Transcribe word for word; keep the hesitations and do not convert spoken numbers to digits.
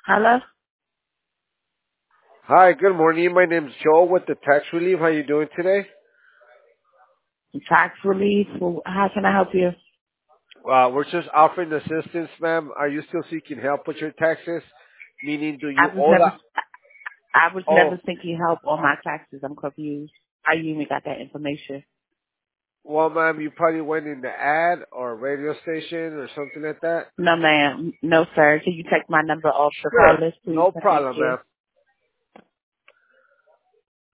Hello? Hi, good morning. My name's Joel with the Tax Relief. How you doing today? Tax relief. Well, how can I help you? Uh, we're just offering assistance, ma'am. Are you still seeking help with your taxes? Meaning, do you I was owe never, the... I was Oh, never seeking help on my taxes. I'm confused. How you even got that information? well, ma'am, you probably went in the ad or radio station or something like that. No, ma'am. No, sir. Can you take my number off the call Sure. list, please? No And thank problem, you. ma'am.